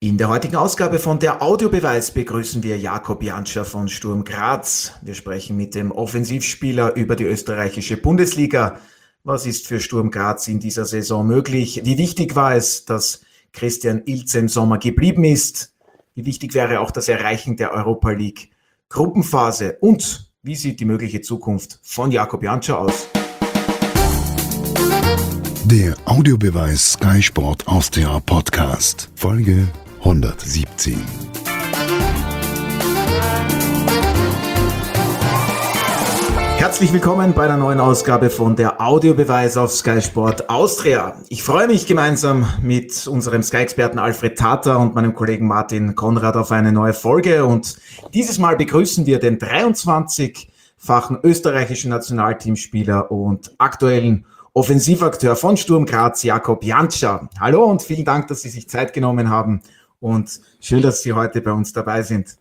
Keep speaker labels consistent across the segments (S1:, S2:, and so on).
S1: In der heutigen Ausgabe von der Audiobeweis begrüßen wir Jakob Janscher von Sturm Graz. Wir sprechen mit dem Offensivspieler über die österreichische Bundesliga. Was ist für Sturm Graz in dieser Saison möglich? Wie wichtig war es, dass Christian Ilze im Sommer geblieben ist? Wie wichtig wäre auch das Erreichen der Europa League Gruppenphase? Und wie sieht die mögliche Zukunft von Jakob Janscher aus?
S2: Der Audiobeweis Sky Sport Austria Podcast, Folge 117.
S1: Herzlich willkommen bei einer neuen Ausgabe von der Audiobeweis auf Sky Sport Austria. Ich freue mich gemeinsam mit unserem Sky-Experten Alfred Tater und meinem Kollegen Martin Konrad auf eine neue Folge. Und dieses Mal begrüßen wir den 23-fachen österreichischen Nationalteamspieler und aktuellen Offensivakteur von Sturm Graz, Jakob Janscher. Hallo und vielen Dank, dass Sie sich Zeit genommen haben und schön, dass Sie heute bei uns dabei sind.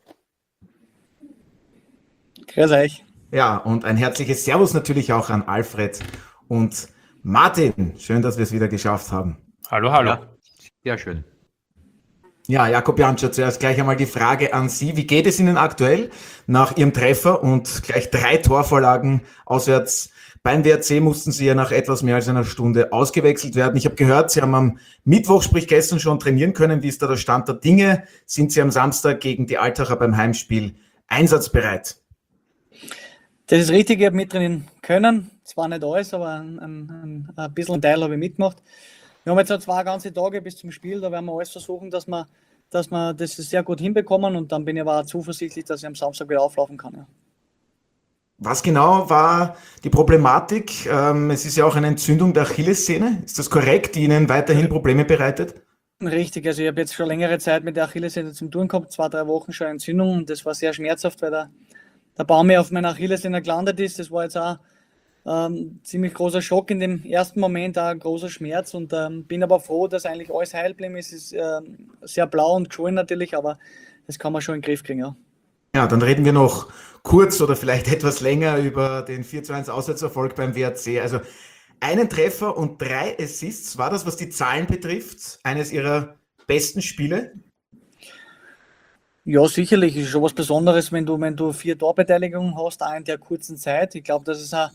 S3: Grüß euch.
S1: Ja, und ein herzliches Servus natürlich auch an Alfred und Martin. Schön, dass wir es wieder geschafft haben.
S4: Hallo, hallo.
S3: Ja, schön.
S1: Ja, Jakob Janscher, zuerst gleich einmal die Frage an Sie. Wie geht es Ihnen aktuell nach Ihrem Treffer und gleich 3 Torvorlagen auswärts? Beim WRC mussten Sie ja nach etwas mehr als einer Stunde ausgewechselt werden. Ich habe gehört, Sie haben am Mittwoch, sprich gestern, schon trainieren können. Wie ist da der Stand der Dinge? Sind Sie am Samstag gegen die Altacher beim Heimspiel einsatzbereit?
S3: Das ist richtig, ich habe mittrainieren können. Zwar nicht alles, aber ein bisschen ein Teil habe ich mitgemacht. Wir haben jetzt noch 2 ganze Tage bis zum Spiel. Da werden wir alles versuchen, dass wir das sehr gut hinbekommen. Und dann bin ich aber auch zuversichtlich, dass ich am Samstag wieder auflaufen kann. Ja.
S1: Was genau war die Problematik? Es ist ja auch eine Entzündung der Achillessehne. Ist das korrekt, die Ihnen weiterhin Probleme bereitet?
S3: Richtig, also ich habe jetzt schon längere Zeit mit der Achillessehne zum Tun gehabt, 2-3 Wochen schon Entzündung. Und das war sehr schmerzhaft, weil der Baum mir auf meiner Achillessehne gelandet ist. Das war jetzt auch ziemlich großer Schock in dem ersten Moment, auch ein großer Schmerz. Und bin aber froh, dass eigentlich alles heil geblieben ist. Es ist sehr blau und geschwollen natürlich, aber das kann man schon in den Griff kriegen, ja.
S1: Ja, dann reden wir noch kurz oder vielleicht etwas länger über den 4:1 Auswärtserfolg beim WRC. Also einen Treffer und 3 Assists. War das, was die Zahlen betrifft, eines Ihrer besten Spiele?
S3: Ja, sicherlich ist schon was Besonderes, wenn du 4 Torbeteiligungen hast, auch in der kurzen Zeit. Ich glaube, dass es auch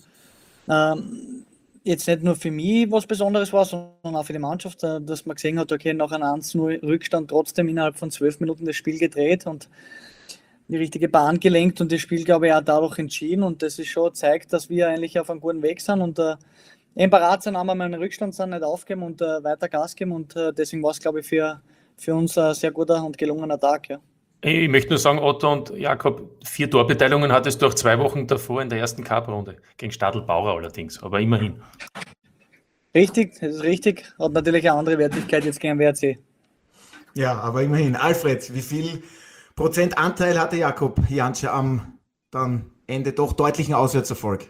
S3: jetzt nicht nur für mich was Besonderes war, sondern auch für die Mannschaft, dass man gesehen hat, okay, nach einem 1-0 Rückstand trotzdem innerhalb von 12 Minuten das Spiel gedreht und die richtige Bahn gelenkt und das Spiel, glaube ich, auch dadurch entschieden. Und das ist schon zeigt, dass wir eigentlich auf einem guten Weg sind und eben parat sind, haben wir mal einen Rückstand sind, nicht aufgeben und weiter Gas geben. Und deswegen war es, glaube ich, für uns ein sehr guter und gelungener Tag. Ja.
S4: Ich möchte nur sagen, Otto und Jakob, 4 Torbeteiligungen hattest du auch 2 Wochen davor in der ersten Cup-Runde. Gegen Stadl Bauer allerdings, aber immerhin.
S3: Richtig, das ist richtig. Hat natürlich eine andere Wertigkeit jetzt gegen WRC.
S1: Ja, aber immerhin. Alfred, wie viel Prozentanteil hatte Jakob Janscher am dann Ende doch deutlichen Auswärtserfolg?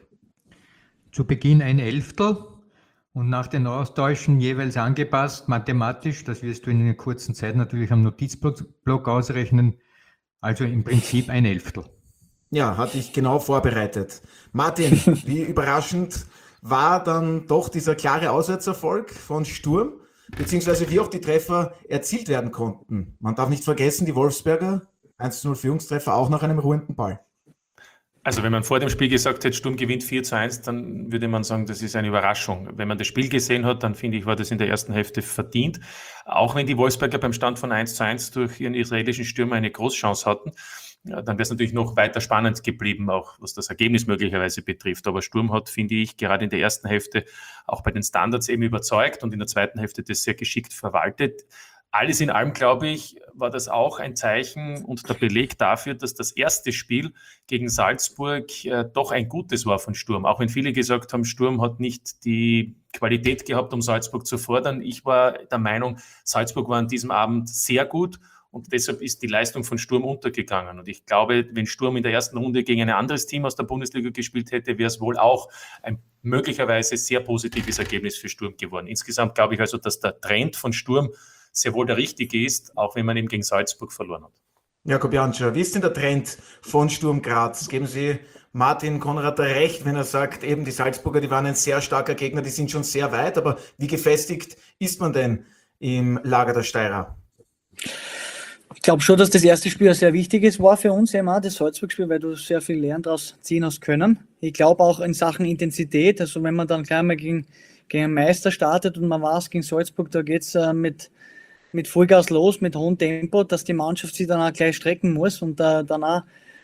S5: Zu Beginn ein Elftel und nach den Austauschen jeweils angepasst, mathematisch, das wirst du in einer kurzen Zeit natürlich am Notizblock ausrechnen, also im Prinzip ein Elftel.
S1: Ja, hatte ich genau vorbereitet. Martin, wie überraschend war dann doch dieser klare Auswärtserfolg von Sturm, beziehungsweise wie auch die Treffer erzielt werden konnten? Man darf nicht vergessen, die Wolfsberger 1:0 Führungstreffer auch nach einem ruhenden Ball.
S4: Also wenn man vor dem Spiel gesagt hätte, Sturm gewinnt 4:1, dann würde man sagen, das ist eine Überraschung. Wenn man das Spiel gesehen hat, dann finde ich, war das in der ersten Hälfte verdient. Auch wenn die Wolfsberger beim Stand von 1:1 durch ihren israelischen Stürmer eine Großchance hatten, ja, dann wäre es natürlich noch weiter spannend geblieben, auch was das Ergebnis möglicherweise betrifft. Aber Sturm hat, finde ich, gerade in der ersten Hälfte auch bei den Standards eben überzeugt und in der zweiten Hälfte das sehr geschickt verwaltet. Alles in allem, glaube ich, war das auch ein Zeichen und der Beleg dafür, dass das erste Spiel gegen Salzburg doch ein gutes war von Sturm. Auch wenn viele gesagt haben, Sturm hat nicht die Qualität gehabt, um Salzburg zu fordern. Ich war der Meinung, Salzburg war an diesem Abend sehr gut und deshalb ist die Leistung von Sturm untergegangen. Und ich glaube, wenn Sturm in der ersten Runde gegen ein anderes Team aus der Bundesliga gespielt hätte, wäre es wohl auch ein möglicherweise sehr positives Ergebnis für Sturm geworden. Insgesamt glaube ich also, dass der Trend von Sturm sehr wohl der richtige ist, auch wenn man eben gegen Salzburg verloren hat.
S1: Jakob Janscher, wie ist denn der Trend von Sturm Graz? Geben Sie Martin Konrad recht, wenn er sagt, eben die Salzburger, die waren ein sehr starker Gegner, die sind schon sehr weit, aber wie gefestigt ist man denn im Lager der Steirer?
S3: Ich glaube schon, dass das erste Spiel ein sehr wichtiges war für uns, eben auch das Salzburg-Spiel, weil du sehr viel Lernen daraus ziehen hast können. Ich glaube auch in Sachen Intensität, also wenn man dann gleich mal gegen einen Meister startet und man weiß, gegen Salzburg, da geht es mit Vollgas los, mit hohem Tempo, dass die Mannschaft sich dann auch gleich strecken muss und dann auch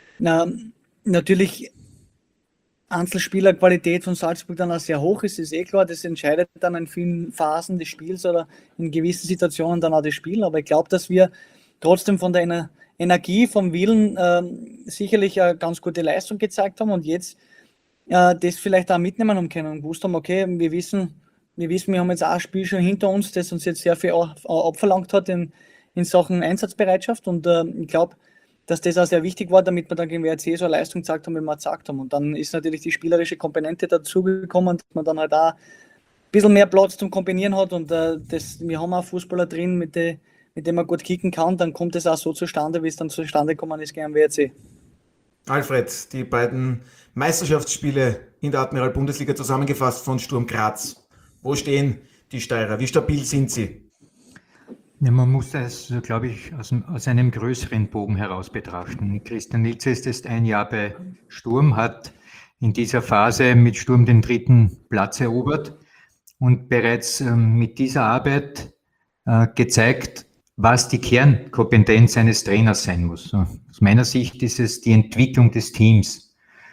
S3: natürlich Einzelspielerqualität von Salzburg dann auch sehr hoch ist klar, das entscheidet dann in vielen Phasen des Spiels oder in gewissen Situationen dann auch das Spiel, aber ich glaube, dass wir trotzdem von der Energie, vom Willen sicherlich eine ganz gute Leistung gezeigt haben und jetzt das vielleicht auch mitnehmen haben können und gewusst haben, okay, wir wissen, wir haben jetzt auch ein Spiel schon hinter uns, das uns jetzt sehr viel abverlangt hat in Sachen Einsatzbereitschaft und ich glaube, dass das auch sehr wichtig war, damit wir dann gegen WRC so eine Leistung gezeigt haben, wie wir gezeigt haben. Und dann ist natürlich die spielerische Komponente dazugekommen, dass man dann halt auch ein bisschen mehr Platz zum Kombinieren hat und wir haben auch Fußballer drin, mit dem man gut kicken kann, dann kommt es auch so zustande, wie es dann zustande gekommen ist gegen WRC.
S1: Alfred, die beiden Meisterschaftsspiele in der Admiral-Bundesliga zusammengefasst von Sturm Graz. Wo stehen die Steirer? Wie stabil sind sie?
S5: Ja, man muss das, glaube ich, aus einem größeren Bogen heraus betrachten. Christian Ilzer ist jetzt ein Jahr bei Sturm, hat in dieser Phase mit Sturm den 3. Platz erobert und bereits mit dieser Arbeit gezeigt, was die Kernkompetenz eines Trainers sein muss. Aus meiner Sicht ist es die Entwicklung des Teams.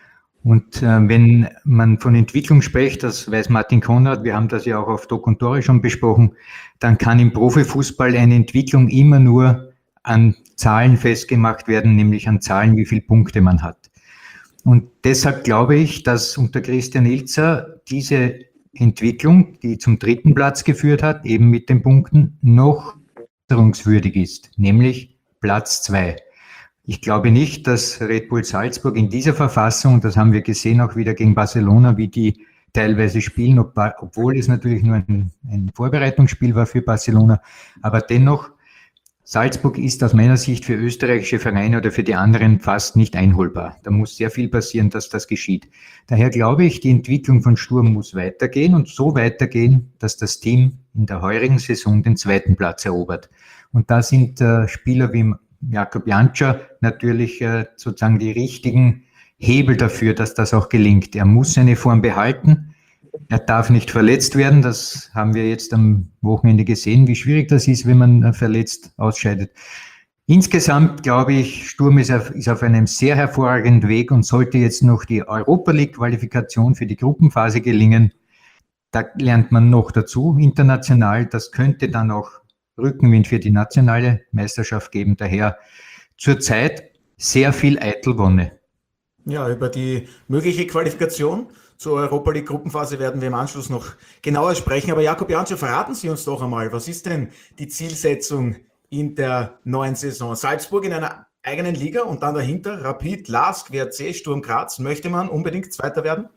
S5: Und wenn man von Entwicklung spricht, das weiß Martin Konrad, wir haben das ja auch auf Doc und Tore schon besprochen, dann kann im Profifußball eine Entwicklung immer nur an Zahlen festgemacht werden, nämlich an Zahlen, wie viele Punkte man hat. Und deshalb glaube ich, dass unter Christian Ilzer diese Entwicklung, die zum 3. Platz geführt hat, eben mit den Punkten, noch verbesserungswürdig ist, nämlich Platz 2. Ich glaube nicht, dass Red Bull Salzburg in dieser Verfassung, das haben wir gesehen auch wieder gegen Barcelona, wie die teilweise spielen, obwohl es natürlich nur ein Vorbereitungsspiel war für Barcelona, aber dennoch, Salzburg ist aus meiner Sicht für österreichische Vereine oder für die anderen fast nicht einholbar. Da muss sehr viel passieren, dass das geschieht. Daher glaube ich, die Entwicklung von Sturm muss weitergehen und so weitergehen, dass das Team in der heurigen Saison den 2. Platz erobert. Und da sind Spieler wie Jakob Jančar natürlich sozusagen die richtigen Hebel dafür, dass das auch gelingt. Er muss seine Form behalten. Er darf nicht verletzt werden. Das haben wir jetzt am Wochenende gesehen, wie schwierig das ist, wenn man verletzt ausscheidet. Insgesamt glaube ich, Sturm ist auf einem sehr hervorragenden Weg und sollte jetzt noch die Europa League-Qualifikation für die Gruppenphase gelingen. Da lernt man noch dazu international. Das könnte dann auch Rückenwind für die nationale Meisterschaft geben. Daher zurzeit sehr viel Eitelwonne.
S1: Ja, über die mögliche Qualifikation zur Europa League Gruppenphase werden wir im Anschluss noch genauer sprechen. Aber Jakob Jančar, verraten Sie uns doch einmal, was ist denn die Zielsetzung in der neuen Saison? Salzburg in einer eigenen Liga und dann dahinter Rapid, LASK, WRC, Sturm Graz. Möchte man unbedingt Zweiter werden?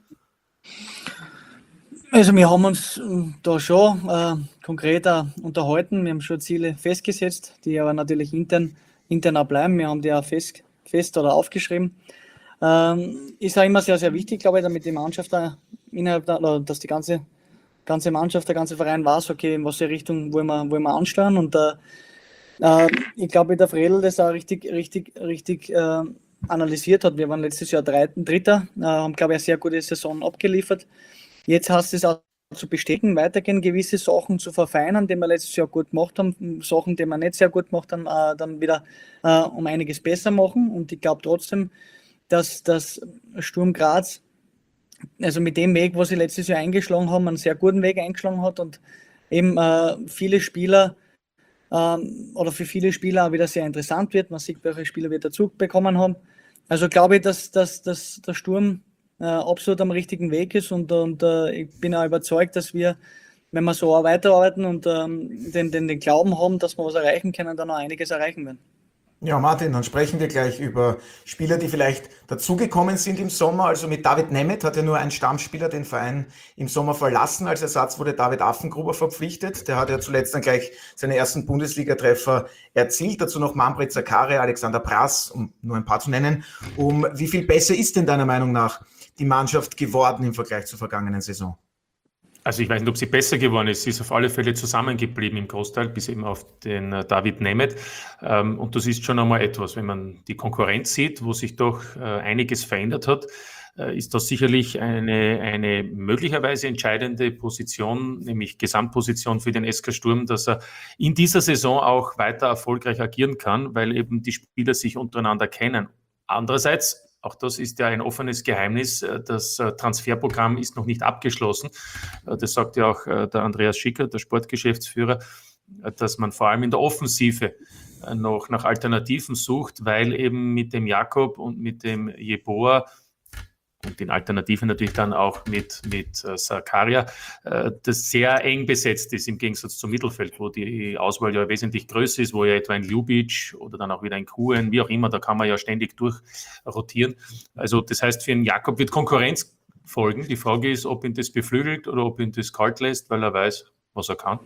S3: Also wir haben uns da schon konkreter unterhalten. Wir haben schon Ziele festgesetzt, die aber natürlich intern auch bleiben. Wir haben die auch fest oder aufgeschrieben. Ist auch immer sehr, sehr wichtig, glaube ich, damit die Mannschaft da dass die ganze Mannschaft, der ganze Verein weiß, okay, in welche Richtung wollen wir ansteuern. Und ich glaube, der Fredl das auch richtig analysiert hat. Wir waren letztes Jahr Dritter, haben, glaube ich, eine sehr gute Saison abgeliefert. Jetzt heißt es auch zu bestätigen, weitergehen, gewisse Sachen zu verfeinern, die wir letztes Jahr gut gemacht haben, Sachen, die wir nicht sehr gut gemacht haben, dann wieder um einiges besser machen. Und ich glaube trotzdem, dass Sturm Graz, also mit dem Weg, was sie letztes Jahr eingeschlagen haben, einen sehr guten Weg eingeschlagen hat und eben viele Spieler oder für viele Spieler auch wieder sehr interessant wird. Man sieht, welche Spieler wir dazu bekommen haben. Also glaube ich, dass der Sturm absolut am richtigen Weg ist und ich bin auch überzeugt, dass wir, wenn wir so weiterarbeiten und den Glauben haben, dass wir was erreichen können, dann noch einiges erreichen werden.
S1: Ja, Martin, dann sprechen wir gleich über Spieler, die vielleicht dazugekommen sind im Sommer. Also mit David Nemeth hat ja nur ein Stammspieler den Verein im Sommer verlassen. Als Ersatz wurde David Affengruber verpflichtet. Der hat ja zuletzt dann gleich seine ersten Bundesliga-Treffer erzielt. Dazu noch Manfred Zakaria, Alexander Prass, um nur ein paar zu nennen. Wie viel besser ist denn deiner Meinung nach die Mannschaft geworden im Vergleich zur vergangenen Saison?
S4: Also ich weiß nicht, ob sie besser geworden ist. Sie ist auf alle Fälle zusammengeblieben im Großteil, bis eben auf den David Nemeth. Und das ist schon einmal etwas, wenn man die Konkurrenz sieht, wo sich doch einiges verändert hat, ist das sicherlich eine möglicherweise entscheidende Position, nämlich Gesamtposition für den SK Sturm, dass er in dieser Saison auch weiter erfolgreich agieren kann, weil eben die Spieler sich untereinander kennen. Andererseits, auch das ist ja ein offenes Geheimnis, das Transferprogramm ist noch nicht abgeschlossen. Das sagt ja auch der Andreas Schicker, der Sportgeschäftsführer, dass man vor allem in der Offensive noch nach Alternativen sucht, weil eben mit dem Jakob und mit dem Jeboa und den Alternativen natürlich dann auch mit Zakaria, das sehr eng besetzt ist im Gegensatz zum Mittelfeld, wo die Auswahl ja wesentlich größer ist, wo ja etwa ein Ljubic oder dann auch wieder ein Kuhn, wie auch immer, da kann man ja ständig durchrotieren. Also das heißt, für einen Jakob wird Konkurrenz folgen. Die Frage ist, ob ihn das beflügelt oder ob ihn das kalt lässt, weil er weiß, was er kann.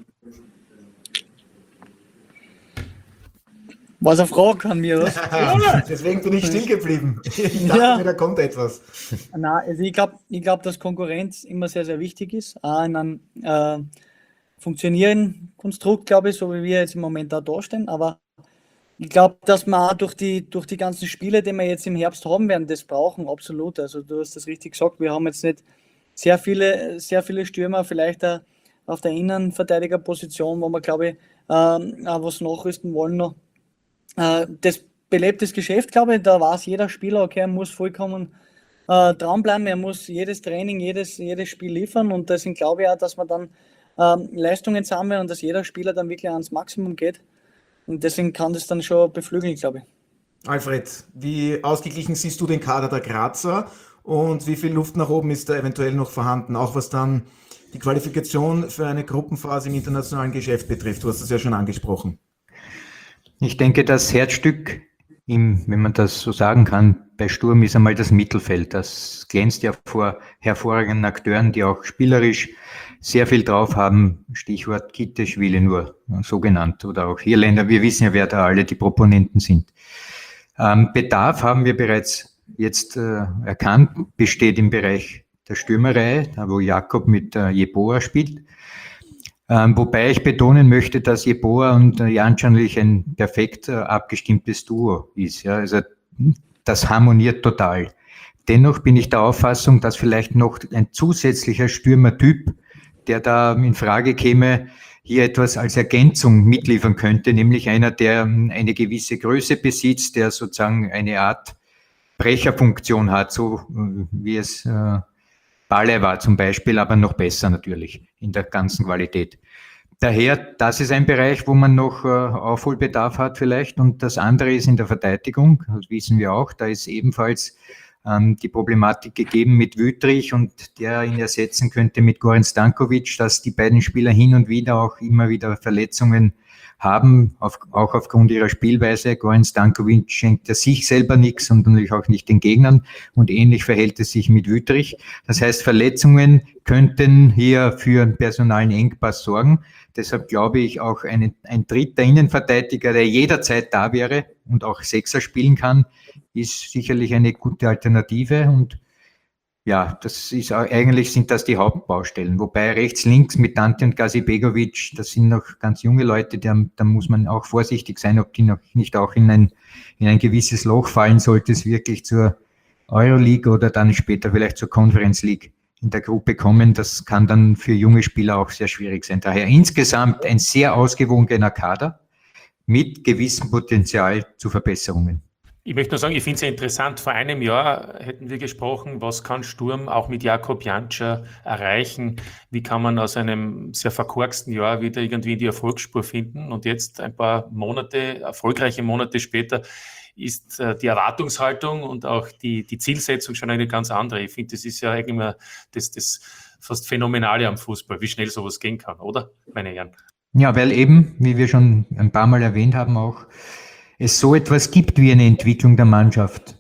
S3: Was er fragen kann mir, was?
S1: Deswegen bin ich still geblieben. Ich dachte mir, da kommt etwas.
S3: Nein, also ich glaub, dass Konkurrenz immer sehr, sehr wichtig ist. Auch in einem funktionierenden Konstrukt, glaube ich, so wie wir jetzt im Moment da stehen. Aber ich glaube, dass wir auch durch die ganzen Spiele, die wir jetzt im Herbst haben werden, das brauchen, absolut. Also du hast das richtig gesagt, wir haben jetzt nicht sehr viele Stürmer, vielleicht auch auf der Innenverteidigerposition, wo wir, glaube ich, auch was nachrüsten wollen noch. Das belebt das Geschäft, glaube ich. Da weiß jeder Spieler, okay, er muss vollkommen dranbleiben, er muss jedes Training, jedes Spiel liefern und deswegen glaube ich auch, dass wir dann Leistungen sammeln und dass jeder Spieler dann wirklich ans Maximum geht und deswegen kann das dann schon beflügeln, glaube ich.
S1: Alfred, wie ausgeglichen siehst du den Kader der Grazer und wie viel Luft nach oben ist da eventuell noch vorhanden, auch was dann die Qualifikation für eine Gruppenphase im internationalen Geschäft betrifft? Du hast das ja schon angesprochen.
S5: Ich denke, das Herzstück, wenn man das so sagen kann, bei Sturm ist einmal das Mittelfeld. Das glänzt ja vor hervorragenden Akteuren, die auch spielerisch sehr viel drauf haben. Stichwort Kitteschwili nur, so genannt, oder auch Irländer. Wir wissen ja, wer da alle die Proponenten sind. Bedarf haben wir bereits jetzt erkannt, besteht im Bereich der Stürmerei, da wo Jakob mit Jeboa spielt. Wobei ich betonen möchte, dass Jeboa und Jan Czarnlich ein perfekt abgestimmtes Duo ist. Ja, also das harmoniert total. Dennoch bin ich der Auffassung, dass vielleicht noch ein zusätzlicher Stürmertyp, der da in Frage käme, hier etwas als Ergänzung mitliefern könnte, nämlich einer, der eine gewisse Größe besitzt, der sozusagen eine Art Brecherfunktion hat, so wie es Balle war zum Beispiel, aber noch besser natürlich in der ganzen Qualität. Daher, das ist ein Bereich, wo man noch Aufholbedarf hat vielleicht und das andere ist in der Verteidigung, das wissen wir auch, da ist ebenfalls die Problematik gegeben mit Wüttrich und der ihn ersetzen könnte mit Goran Stankovic, dass die beiden Spieler hin und wieder auch immer wieder Verletzungen haben, auch aufgrund ihrer Spielweise. Goran Stankovic schenkt er sich selber nichts und natürlich auch nicht den Gegnern und ähnlich verhält es sich mit Wüttrich. Das heißt, Verletzungen könnten hier für einen personalen Engpass sorgen. Deshalb glaube ich auch ein dritter Innenverteidiger, der jederzeit da wäre und auch Sechser spielen kann, ist sicherlich eine gute Alternative und ja, eigentlich sind das die Hauptbaustellen. Wobei rechts, links mit Dante und Gazibegovic, das sind noch ganz junge Leute, da muss man auch vorsichtig sein, ob die noch nicht auch in ein gewisses Loch fallen, sollte es wirklich zur Euroleague oder dann später vielleicht zur Conference League in der Gruppe kommen. Das kann dann für junge Spieler auch sehr schwierig sein. Daher insgesamt ein sehr ausgewogener Kader mit gewissem Potenzial zu Verbesserungen.
S4: Ich möchte nur sagen, ich finde es ja interessant, vor einem Jahr hätten wir gesprochen, was kann Sturm auch mit Jakob Jančar erreichen, wie kann man aus einem sehr verkorksten Jahr wieder irgendwie in die Erfolgsspur finden und jetzt ein paar erfolgreiche Monate später ist die Erwartungshaltung und auch die Zielsetzung schon eine ganz andere. Ich finde, das ist ja eigentlich mal das fast Phänomenale am Fußball, wie schnell sowas gehen kann, oder, meine Herren?
S5: Ja, weil eben, wie wir schon ein paar Mal erwähnt haben, auch es so etwas gibt wie eine Entwicklung der Mannschaft.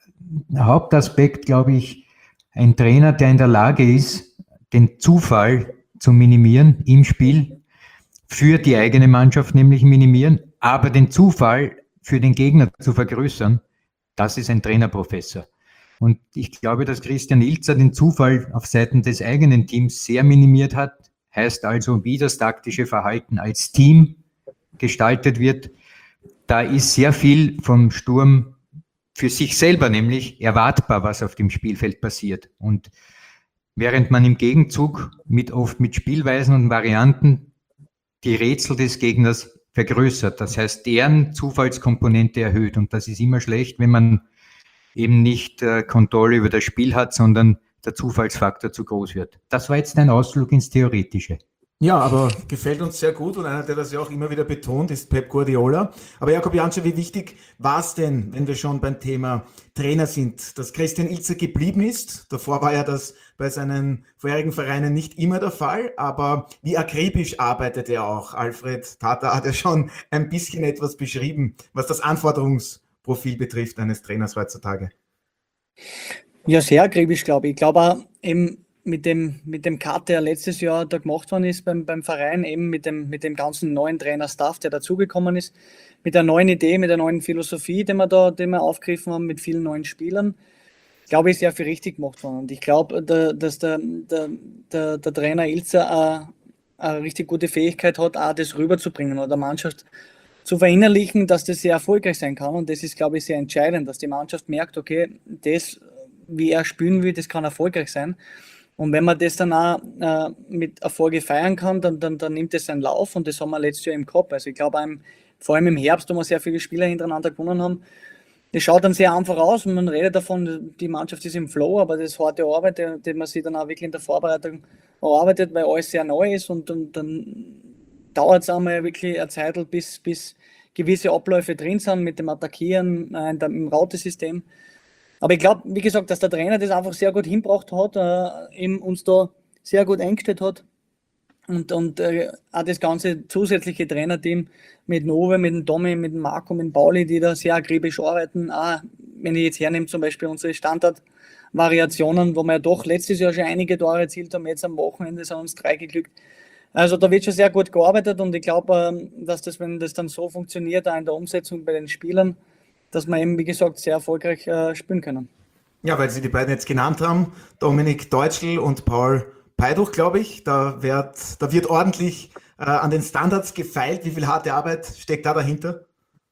S5: Der Hauptaspekt, glaube ich, ein Trainer, der in der Lage ist, den Zufall zu minimieren im Spiel, für die eigene Mannschaft nämlich minimieren, aber den Zufall für den Gegner zu vergrößern, das ist ein Trainerprofessor. Und ich glaube, dass Christian Ilzer den Zufall auf Seiten des eigenen Teams sehr minimiert hat. Heißt also, wie das taktische Verhalten als Team gestaltet wird. Da ist sehr viel vom Sturm für sich selber nämlich erwartbar, was auf dem Spielfeld passiert. Und während man im Gegenzug oft mit Spielweisen und Varianten die Rätsel des Gegners vergrößert. Das heißt, deren Zufallskomponente erhöht. Und das ist immer schlecht, wenn man eben nicht Kontrolle über das Spiel hat, sondern der Zufallsfaktor zu groß wird. Das war jetzt ein Ausflug ins Theoretische.
S1: Ja, aber gefällt uns sehr gut und einer, der das ja auch immer wieder betont, ist Pep Guardiola. Aber Jakob Janscher, wie wichtig war es denn, wenn wir schon beim Thema Trainer sind, dass Christian Ilzer geblieben ist? Davor war ja das bei seinen vorherigen Vereinen nicht immer der Fall, aber wie akribisch arbeitet er auch? Alfred Tata hat ja schon ein bisschen etwas beschrieben, was das Anforderungsprofil betrifft eines Trainers heutzutage.
S3: Ja, sehr akribisch, glaube ich. Ich glaube auch eben mit dem Cut, der letztes Jahr da gemacht worden ist beim Verein, eben mit dem ganzen neuen Trainer-Staff, der dazugekommen ist, mit der neuen Idee, mit der neuen Philosophie, die wir aufgegriffen haben, mit vielen neuen Spielern, glaube ich, sehr viel richtig gemacht worden. Und ich glaube, dass der Trainer Ilzer eine richtig gute Fähigkeit hat, auch das rüberzubringen oder der Mannschaft zu verinnerlichen, dass das sehr erfolgreich sein kann. Und das ist, glaube ich, sehr entscheidend, dass die Mannschaft merkt, okay, das, wie er spielen will, das kann erfolgreich sein. Und wenn man das dann auch mit Erfolge feiern kann, dann nimmt es seinen Lauf und das haben wir letztes Jahr im Kopf. Also ich glaube, vor allem im Herbst, wo wir sehr viele Spieler hintereinander gewonnen haben, das schaut dann sehr einfach aus und man redet davon, die Mannschaft ist im Flow, aber das ist harte Arbeit, die man sich dann auch wirklich in der Vorbereitung erarbeitet, weil alles sehr neu ist und dann dauert es einmal wirklich eine Zeit, bis gewisse Abläufe drin sind mit dem Attackieren im Rautesystem. Aber ich glaube, wie gesagt, dass der Trainer das einfach sehr gut hingebracht hat, eben uns da sehr gut eingestellt hat und auch das ganze zusätzliche Trainerteam mit Nove, mit dem Tommy, mit dem Marco, mit dem Pauli, die da sehr akribisch arbeiten. Auch wenn ich jetzt hernehme, zum Beispiel unsere Standardvariationen, wo wir ja doch letztes Jahr schon einige Tore erzielt haben, jetzt am Wochenende sind uns 3 geglückt. Also da wird schon sehr gut gearbeitet und ich glaube, dass das, wenn das dann so funktioniert, auch in der Umsetzung bei den Spielern, dass wir eben, wie gesagt, sehr erfolgreich spielen können. Ja, weil Sie die beiden jetzt genannt haben, Dominik Deutschl und Paul Peiduch, glaube ich, da wird ordentlich an den Standards gefeilt. Wie viel harte Arbeit steckt da dahinter?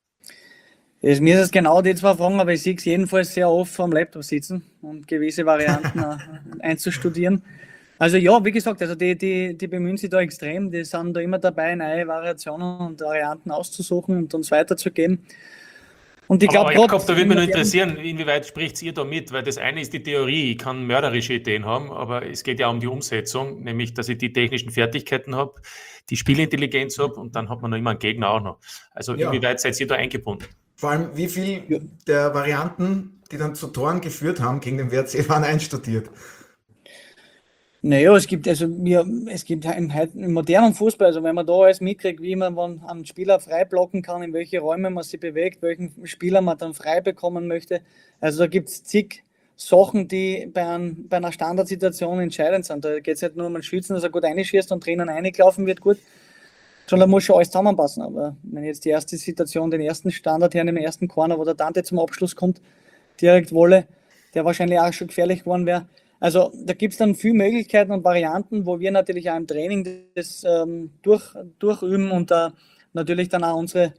S3: Mir ist es genau die 2 Fragen, aber ich sehe es jedenfalls sehr oft vor dem Laptop sitzen und gewisse Varianten einzustudieren. Also ja, wie gesagt, also die bemühen sich da extrem, die sind da immer dabei, neue Variationen und Varianten auszusuchen und uns weiterzugeben. Und ich glaube,
S4: Jakob, da würde mich nur interessieren, inwieweit spricht ihr da mit? Weil das eine ist die Theorie, ich kann mörderische Ideen haben, aber es geht ja um die Umsetzung, nämlich, dass ich die technischen Fertigkeiten habe, die Spielintelligenz habe und dann hat man noch immer einen Gegner auch noch. Also inwieweit seid ihr da eingebunden? Vor allem, wie viel der Varianten, die dann zu Toren geführt haben gegen den WRC, waren einstudiert?
S3: Naja, es gibt im modernen Fußball, also wenn man da alles mitkriegt, wie man einen Spieler frei blocken kann, in welche Räume man sich bewegt, welchen Spieler man dann frei bekommen möchte. Also da gibt es zig Sachen, die bei einer Standardsituation entscheidend sind. Da geht es nicht nur um den Schützen, dass er gut reinschießt und drinnen reingelaufen wird, gut, sondern muss schon alles zusammenpassen. Aber wenn jetzt die erste Situation, den ersten Standard hernehme, den ersten Corner, wo der Dante zum Abschluss kommt, direkt Wolle, der wahrscheinlich auch schon gefährlich geworden wäre. Also da gibt es dann viele Möglichkeiten und Varianten, wo wir natürlich auch im Training das durchüben und natürlich dann auch unsere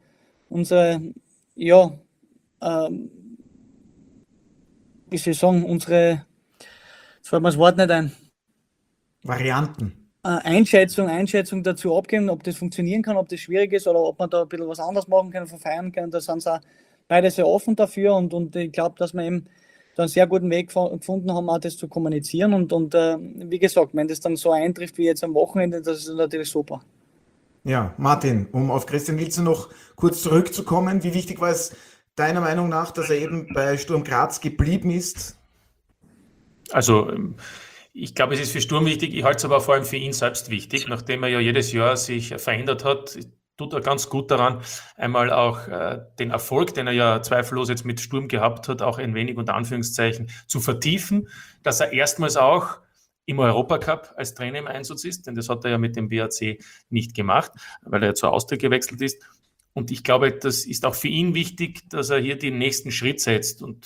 S3: wie soll ich sagen, jetzt fällt mir das Wort nicht ein.
S1: Varianten.
S3: Einschätzung dazu abgeben, ob das funktionieren kann, ob das schwierig ist oder ob man da ein bisschen was anderes machen kann, verfeinern kann. Da sind sie auch beide sehr offen dafür und ich glaube, dass wir eben da einen sehr guten Weg gefunden haben, auch das zu kommunizieren und wie gesagt, wenn das dann so eintrifft wie jetzt am Wochenende, das ist natürlich super.
S1: Ja, Martin, um auf Christian Ilzer noch kurz zurückzukommen, wie wichtig war es deiner Meinung nach, dass er eben bei Sturm Graz geblieben ist?
S4: Also ich glaube, es ist für Sturm wichtig, ich halte es aber vor allem für ihn selbst wichtig, nachdem er ja jedes Jahr sich verändert hat, tut er ganz gut daran, einmal auch den Erfolg, den er ja zweifellos jetzt mit Sturm gehabt hat, auch ein wenig unter Anführungszeichen zu vertiefen, dass er erstmals auch im Europacup als Trainer im Einsatz ist, denn das hat er ja mit dem WRC nicht gemacht, weil er ja zur Austria gewechselt ist. Und ich glaube, das ist auch für ihn wichtig, dass er hier den nächsten Schritt setzt. Und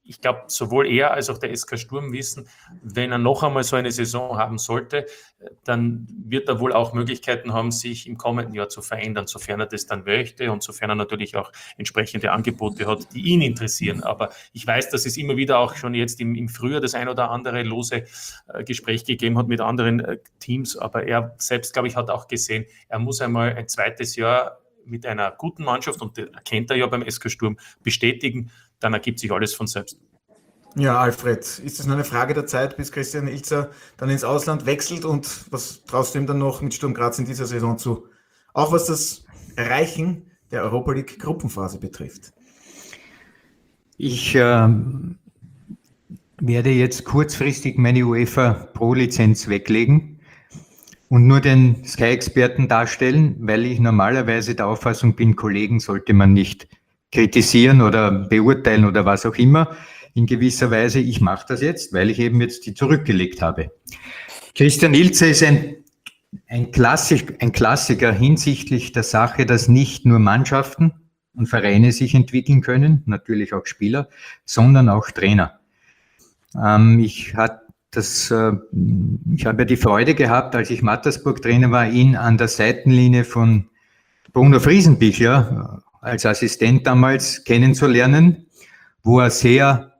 S4: ich glaube, sowohl er als auch der SK Sturm wissen, wenn er noch einmal so eine Saison haben sollte, dann wird er wohl auch Möglichkeiten haben, sich im kommenden Jahr zu verändern, sofern er das dann möchte und sofern er natürlich auch entsprechende Angebote hat, die ihn interessieren. Aber ich weiß, dass es immer wieder auch schon jetzt im Frühjahr das ein oder andere lose Gespräch gegeben hat mit anderen Teams. Aber er selbst, glaube ich, hat auch gesehen, er muss einmal ein zweites Jahr mit einer guten Mannschaft, und das erkennt er ja beim SK Sturm, bestätigen, dann ergibt sich alles von selbst.
S1: Ja, Alfred, ist es nur eine Frage der Zeit, bis Christian Ilzer dann ins Ausland wechselt, und was traust du ihm dann noch mit Sturm Graz in dieser Saison zu? Auch was das Erreichen der Europa League Gruppenphase betrifft.
S5: Ich werde jetzt kurzfristig meine UEFA Pro-Lizenz weglegen und nur den Sky-Experten darstellen, weil ich normalerweise der Auffassung bin, Kollegen sollte man nicht kritisieren oder beurteilen oder was auch immer. In gewisser Weise, ich mache das jetzt, weil ich eben jetzt die zurückgelegt habe. Christian Ilzer ist ein Klassiker hinsichtlich der Sache, dass nicht nur Mannschaften und Vereine sich entwickeln können, natürlich auch Spieler, sondern auch Trainer. Ich habe die Freude gehabt, als ich Mattersburg-Trainer war, ihn an der Seitenlinie von Bruno Friesenbichler als Assistent damals kennenzulernen, wo er sehr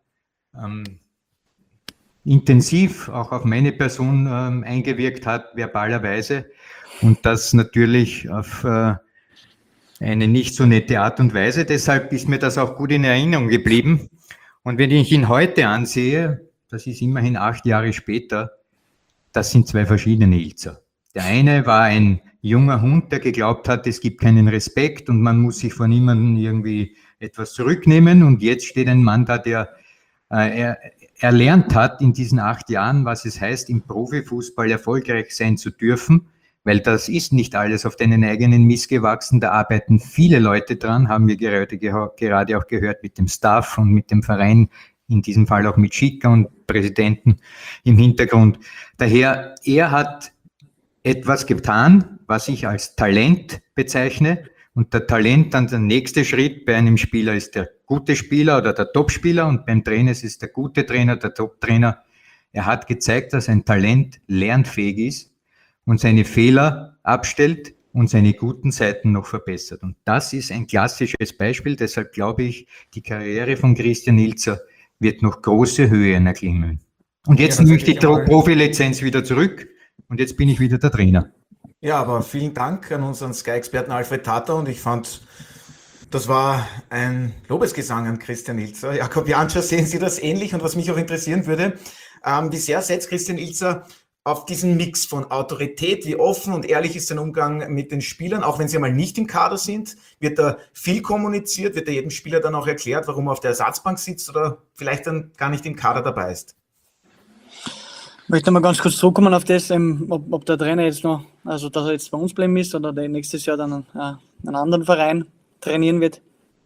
S5: intensiv auch auf meine Person eingewirkt hat, verbalerweise, und das natürlich auf eine nicht so nette Art und Weise. Deshalb ist mir das auch gut in Erinnerung geblieben. Und wenn ich ihn heute ansehe, das ist immerhin 8 Jahre später, das sind zwei verschiedene Ilzer. Der eine war ein junger Hund, der geglaubt hat, es gibt keinen Respekt und man muss sich von niemandem irgendwie etwas zurücknehmen. Und jetzt steht ein Mann da, der erlernt hat in diesen 8 Jahren, was es heißt, im Profifußball erfolgreich sein zu dürfen, weil das ist nicht alles auf deinen eigenen Mist gewachsen. Da arbeiten viele Leute dran, haben wir gerade auch gehört, mit dem Staff und mit dem Verein, in diesem Fall auch mit Schicker und Präsidenten im Hintergrund. Daher, er hat etwas getan, was ich als Talent bezeichne. Und der Talent, dann der nächste Schritt bei einem Spieler ist der gute Spieler oder der Top-Spieler, und beim Trainer ist es der gute Trainer, der Top-Trainer. Er hat gezeigt, dass ein Talent lernfähig ist und seine Fehler abstellt und seine guten Seiten noch verbessert. Und das ist ein klassisches Beispiel. Deshalb glaube ich, die Karriere von Christian Ilzer wird noch große Höhen erklimmen. Und jetzt nehme ich die Profilizenz wieder zurück und jetzt bin ich wieder der Trainer.
S1: Ja, aber vielen Dank an unseren Sky-Experten Alfred Tatar, und ich fand, das war ein Lobesgesang an Christian Ilzer. Jakob Janscher, sehen Sie das ähnlich? Und was mich auch interessieren würde, wie sehr setzt Christian Ilzer auf diesen Mix von Autorität, wie offen und ehrlich ist sein Umgang mit den Spielern, auch wenn sie einmal nicht im Kader sind? Wird da viel kommuniziert? Wird da jedem Spieler dann auch erklärt, warum er auf der Ersatzbank sitzt oder vielleicht dann gar nicht im Kader dabei ist?
S3: Ich möchte mal ganz kurz zurückkommen auf das, ob der Trainer jetzt noch, also dass er jetzt bei uns bleiben ist oder der nächstes Jahr dann einen anderen Verein trainieren wird.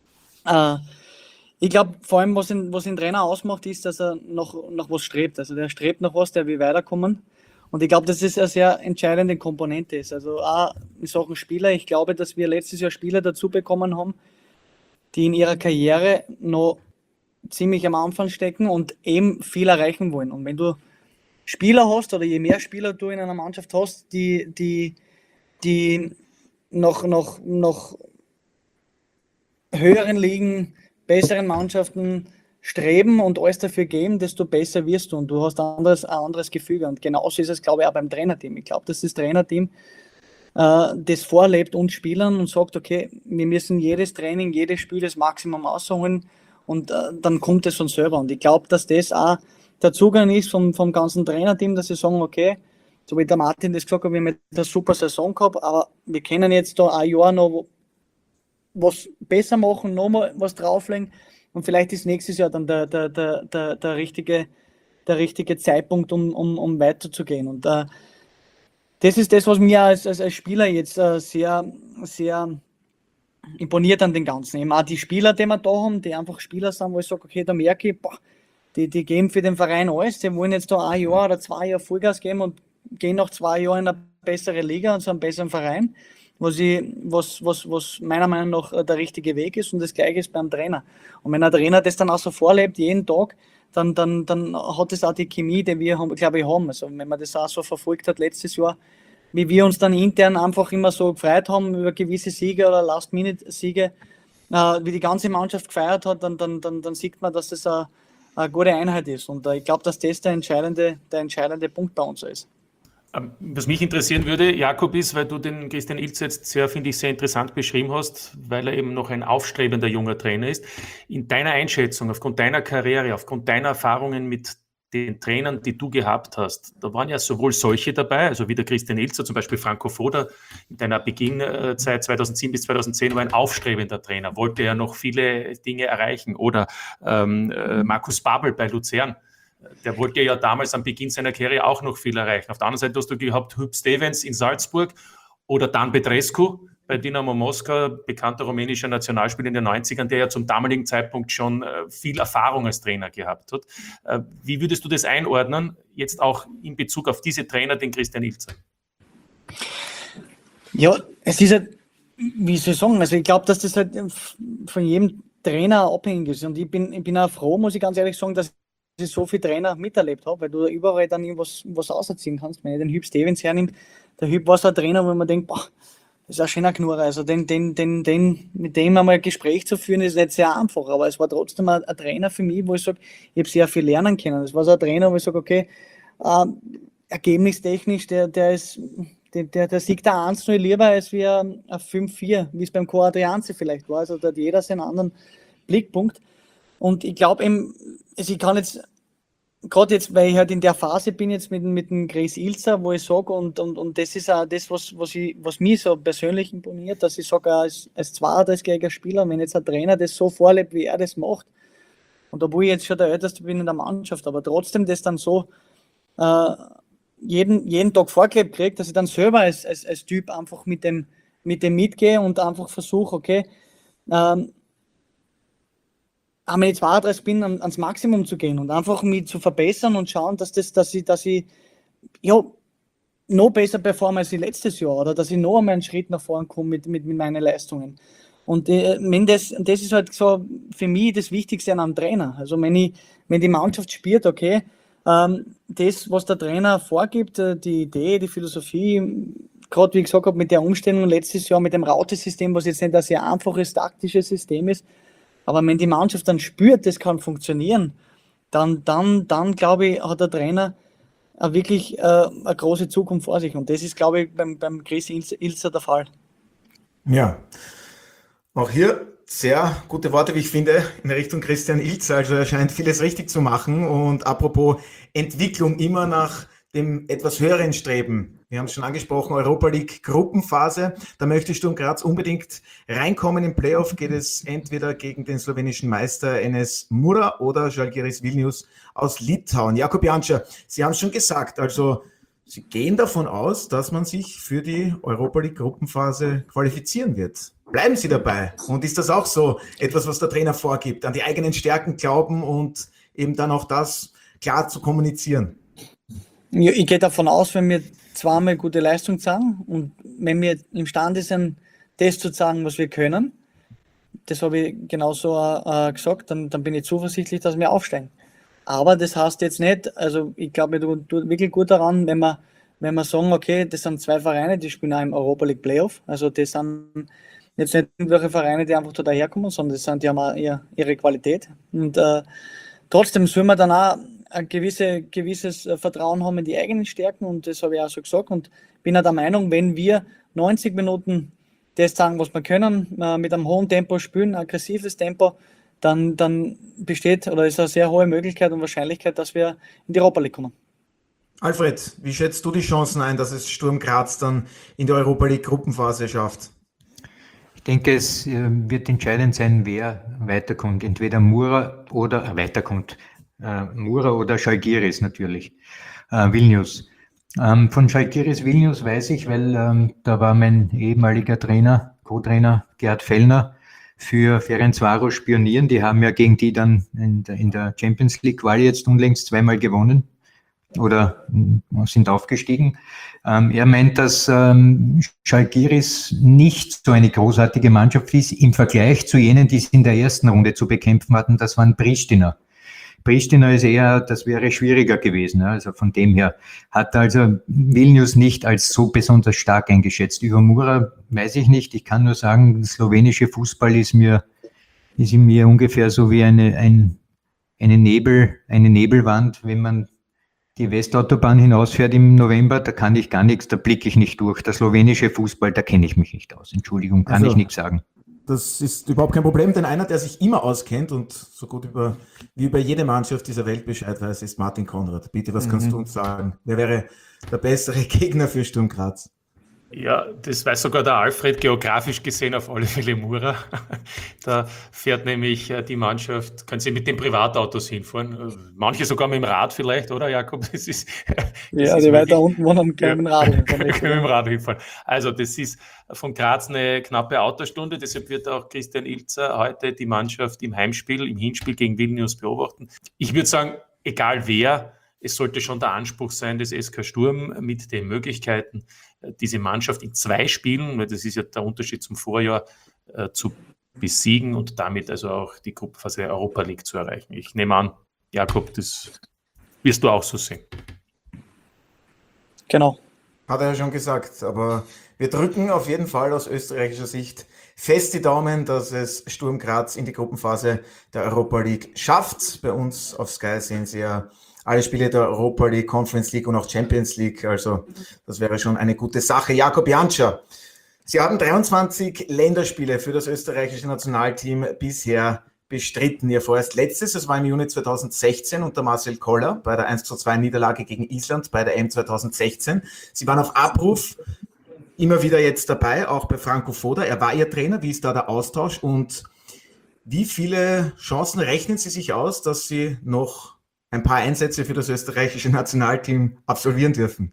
S3: Ich glaube, vor allem, was den Trainer ausmacht, ist, dass er nach was strebt. Also der strebt nach was, der will weiterkommen. Und ich glaube, dass das eine sehr entscheidende Komponente ist. Also auch in Sachen Spieler. Ich glaube, dass wir letztes Jahr Spieler dazu bekommen haben, die in ihrer Karriere noch ziemlich am Anfang stecken und eben viel erreichen wollen. Und wenn du Spieler hast, oder je mehr Spieler du in einer Mannschaft hast, die noch höheren Ligen, besseren Mannschaften streben und alles dafür geben, desto besser wirst du und du hast ein anderes Gefüge. Und genauso ist es, glaube ich, auch beim Trainerteam. Ich glaube, dass das Trainerteam das vorlebt uns Spielern und sagt, okay, wir müssen jedes Training, jedes Spiel das Maximum rausholen, und dann kommt es von selber. Und ich glaube, dass das auch der Zugang ist vom ganzen Trainerteam, dass sie sagen, okay, so wie der Martin das gesagt hat, wir haben eine super Saison gehabt, aber wir können jetzt da ein Jahr noch was besser machen, noch mal was drauflegen, und vielleicht ist nächstes Jahr dann der richtige Zeitpunkt, um weiterzugehen. Und das ist das, was mir als Spieler jetzt sehr, sehr imponiert an den Ganzen. Eben auch die Spieler, die wir da haben, die einfach Spieler sind, wo ich sage, okay, da merke ich, die geben für den Verein alles, die wollen jetzt da ein Jahr oder 2 Jahre Vollgas geben und gehen nach 2 Jahren in eine bessere Liga und zu einem besseren Verein. was meiner Meinung nach der richtige Weg ist, und das Gleiche ist beim Trainer. Und wenn ein Trainer das dann auch so vorlebt, jeden Tag, dann hat es auch die Chemie, die wir, glaube ich, haben. Also wenn man das auch so verfolgt hat letztes Jahr, wie wir uns dann intern einfach immer so gefreut haben über gewisse Siege oder Last-Minute-Siege, wie die ganze Mannschaft gefeiert hat, dann sieht man, dass das eine gute Einheit ist. Und ich glaube, dass das der entscheidende Punkt bei uns ist.
S4: Was mich interessieren würde, Jakob, ist, weil du den Christian Ilzer jetzt sehr interessant beschrieben hast, weil er eben noch ein aufstrebender junger Trainer ist. In deiner Einschätzung, aufgrund deiner Karriere, aufgrund deiner Erfahrungen mit den Trainern, die du gehabt hast, da waren ja sowohl solche dabei, also wie der Christian Ilzer, zum Beispiel Franco Foda in deiner Beginnzeit 2007 bis 2010 war ein aufstrebender Trainer, wollte ja noch viele Dinge erreichen. Oder Markus Babbel bei Luzern, der wollte ja damals am Beginn seiner Karriere auch noch viel erreichen. Auf der anderen Seite hast du gehabt Huub Stevens in Salzburg oder Dan Petrescu bei Dinamo Moskau, bekannter rumänischer Nationalspieler in den 90ern, der ja zum damaligen Zeitpunkt schon viel Erfahrung als Trainer gehabt hat. Wie würdest du das einordnen, jetzt auch in Bezug auf diese Trainer, den Christian Ilzer?
S3: Ja, es ist halt, wie soll ich sagen, also ich glaube, dass das halt von jedem Trainer abhängig ist. Und ich bin auch froh, muss ich ganz ehrlich sagen, dass ich so viele Trainer miterlebt habe, weil du da überall dann was ausziehen kannst. Wenn ich den Huub Stevens hernehme, der Huub war so ein Trainer, wo man denkt, boah, das ist ein schöner Knurrer. Also mit dem einmal ein Gespräch zu führen, ist nicht sehr einfach, aber es war trotzdem ein Trainer für mich, wo ich sage, ich habe sehr viel lernen können. Es war so ein Trainer, wo ich sage, okay, ergebnistechnisch, der siegt da 1-0 lieber als wie ein 5-4, wie es beim Co Adrianzi vielleicht war. Also da hat jeder seinen anderen Blickpunkt. Und ich glaube eben, also ich kann jetzt, gerade jetzt, weil ich halt in der Phase bin jetzt mit dem Chris Ilzer, wo ich sage, und das ist auch das, was mich so persönlich imponiert, dass ich sage, als 32-jähriger Spieler, wenn jetzt ein Trainer das so vorlebt, wie er das macht, und obwohl ich jetzt schon der Älteste bin in der Mannschaft, aber trotzdem das dann so jeden Tag vorgelebt kriege, dass ich dann selber als Typ einfach mit dem mitgehe und einfach versuche, okay, wenn ich 32 bin, ans Maximum zu gehen und einfach mich zu verbessern und schauen, dass ich ja, noch besser performe als letztes Jahr oder dass ich noch einmal einen Schritt nach vorne komme mit meinen Leistungen. Und das ist halt so für mich das Wichtigste an einem Trainer. Also wenn die Mannschaft spürt, okay, das, was der Trainer vorgibt, die Idee, die Philosophie, gerade wie ich gesagt habe, mit der Umstellung letztes Jahr mit dem Raute-System, was jetzt nicht ein sehr einfaches taktisches System ist, aber wenn die Mannschaft dann spürt, das kann funktionieren, dann glaube ich, hat der Trainer wirklich eine große Zukunft vor sich. Und das ist, glaube ich, beim Chris Ilzer der Fall.
S1: Ja, auch hier sehr gute Worte, wie ich finde, in Richtung Christian Ilzer. Also er scheint vieles richtig zu machen. Und apropos Entwicklung, immer nach dem etwas höheren Streben. Wir haben es schon angesprochen, Europa League Gruppenphase. Da möchte Sturm Graz unbedingt reinkommen. Im Playoff geht es entweder gegen den slowenischen Meister NS Mura oder Žalgiris Vilnius aus Litauen. Jakob Janča, Sie haben es schon gesagt, also Sie gehen davon aus, dass man sich für die Europa League Gruppenphase qualifizieren wird. Bleiben Sie dabei? Und ist das auch so etwas, was der Trainer vorgibt, an die eigenen Stärken glauben und eben dann auch das klar zu kommunizieren?
S3: Ja, ich gehe davon aus, wenn wir zweimal gute Leistung zeigen und wenn wir imstande sind, das zu zeigen, was wir können, das habe ich genauso gesagt, dann bin ich zuversichtlich, dass wir aufsteigen. Aber das heißt jetzt nicht, also ich glaube, du tut wirklich gut daran, wenn wir sagen, okay, das sind zwei Vereine, die spielen auch im Europa League Playoff, also das sind jetzt nicht irgendwelche Vereine, die einfach da daherkommen, sondern die haben auch ihre Qualität. Und trotzdem soll man dann auch ein gewisses Vertrauen haben in die eigenen Stärken und das habe ich auch schon gesagt und bin auch der Meinung, wenn wir 90 Minuten das sagen, was wir können, mit einem hohen Tempo spielen, aggressives Tempo, dann besteht oder ist eine sehr hohe Möglichkeit und Wahrscheinlichkeit, dass wir in die Europa League kommen.
S1: Alfred, wie schätzt du die Chancen ein, dass es Sturm Graz dann in der Europa League Gruppenphase schafft?
S5: Ich denke, es wird entscheidend sein, wer weiterkommt. Entweder Mura oder Žalgiris natürlich, Vilnius. Von Žalgiris Vilnius weiß ich, weil da war mein ehemaliger Co-Trainer Gerhard Fellner für Ferencváros spionieren. Die haben ja gegen die dann in der Champions League Quali jetzt unlängst zweimal gewonnen. oder sind aufgestiegen. Er meint, dass Žalgiris nicht so eine großartige Mannschaft ist im Vergleich zu jenen, die es in der ersten Runde zu bekämpfen hatten. Das waren Pristina. Pristina ist eher, das wäre schwieriger gewesen. Also von dem her hat also Vilnius nicht als so besonders stark eingeschätzt. Über Mura weiß ich nicht. Ich kann nur sagen, der slowenische Fußball ist in mir ungefähr so wie eine Nebelwand, wenn man die Westautobahn hinausfährt im November, da kann ich gar nichts, da blicke ich nicht durch. Der slowenische Fußball, da kenne ich mich nicht aus. Entschuldigung, kann ich nichts sagen.
S1: Das ist überhaupt kein Problem, denn einer, der sich immer auskennt und so gut wie über jede Mannschaft dieser Welt Bescheid weiß, ist Martin Konrad. Bitte, was kannst du uns sagen? Wer wäre der bessere Gegner für Sturm Graz?
S4: Ja, das weiß sogar der Alfred geografisch gesehen auf alle Fälle Mura. Da fährt nämlich die Mannschaft, können sie mit den Privatautos hinfahren. Manche sogar mit dem Rad vielleicht, oder Jakob? Das ist,
S3: die weiter unten wohnen, können mit dem Rad hinfahren.
S4: Können mit dem Rad hinfahren. Also das ist von Graz eine knappe Autostunde, deshalb wird auch Christian Ilzer heute die Mannschaft im Hinspiel gegen Vilnius beobachten. Ich würde sagen, egal wer, es sollte schon der Anspruch sein des SK Sturm mit den Möglichkeiten, diese Mannschaft in 2 Spielen, weil das ist ja der Unterschied zum Vorjahr, zu besiegen und damit also auch die Gruppenphase der Europa League zu erreichen. Ich nehme an, Jakob, das wirst du auch so sehen.
S3: Genau.
S1: Hat er ja schon gesagt, aber wir drücken auf jeden Fall aus österreichischer Sicht fest die Daumen, dass es Sturm Graz in die Gruppenphase der Europa League schafft. Bei uns auf Sky sehen Sie ja alle Spiele der Europa League, Conference League und auch Champions League. Also das wäre schon eine gute Sache. Jakob Janča, Sie haben 23 Länderspiele für das österreichische Nationalteam bisher bestritten. Ihr vorerst letztes, das war im Juni 2016 unter Marcel Koller bei der 1:2 Niederlage gegen Island bei der EM 2016. Sie waren auf Abruf immer wieder jetzt dabei, auch bei Franco Foda. Er war Ihr Trainer. Wie ist da der Austausch und wie viele Chancen rechnen Sie sich aus, dass Sie noch ein paar Einsätze für das österreichische Nationalteam absolvieren dürfen?